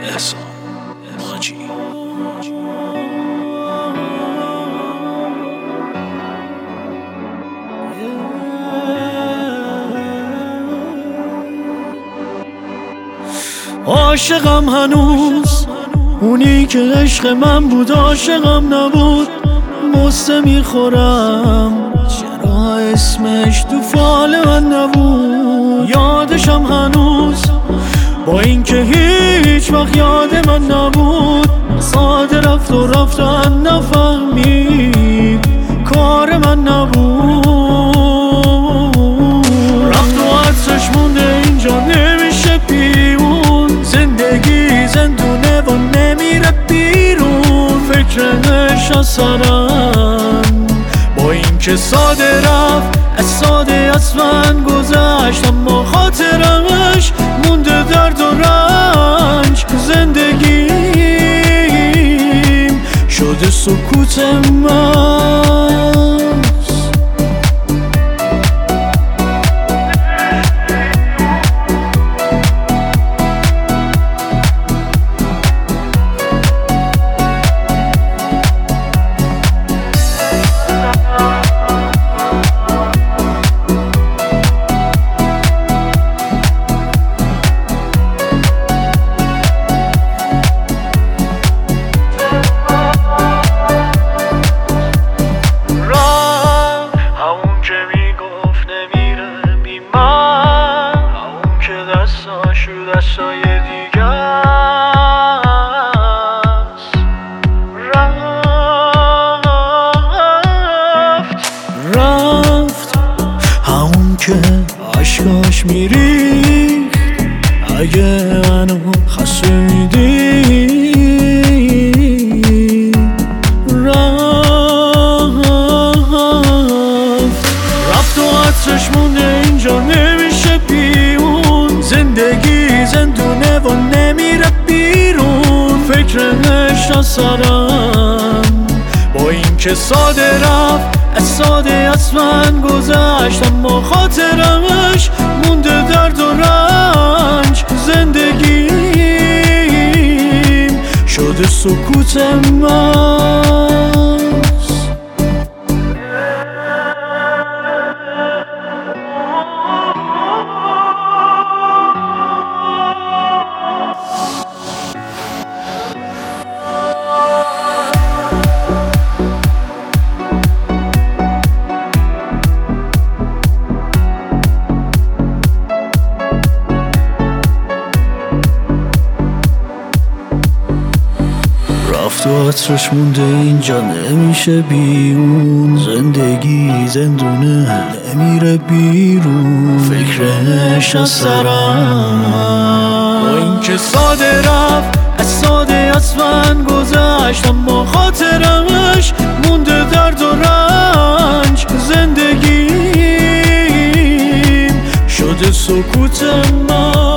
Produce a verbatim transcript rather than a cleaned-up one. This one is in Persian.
احسان ماجی. عاشقم هنوز، اونی که عشق من بود عاشقم نبود. مصه میخورم چرا اسمش تو فال من نبود. یادشم هنوز با اینکه هیچ وقت یاد من نبود. ساده رفت و رفتن نفهمید کار من نبود. رفت و عطرش مونده اینجا نمیشه پیون. زندگی زندونه و نمیره بیرون. فکرش از سرم با اینکه ساده رفت از ساده اصلا گذشت. اما خاطرمش مونده درد و رنج. زندگیم شده سکوت من. دستای دیگه است. رفت رفت همون که عشقاش میریخت. اگه منو خسته میدی رفت رفت و عطرش مونده اینجا نمیشه پیون. زندگی زندونه و نمیره بیرون. فکرش از سرم با اینکه ساده رفت از ساده اصلا گذشت. اما خاطرمش مونده درد و رنج. زندگیم شده سکوت من. رفت و عطرش مونده اینجا نمیشه بیرون. زندگی زندونه نمیره بیرون. فکرش از سرم با اینکه ساده رفت از ساده اصلا گذشت. اما خاطرمش مونده درد و رنج. زندگیم شده سکوت من.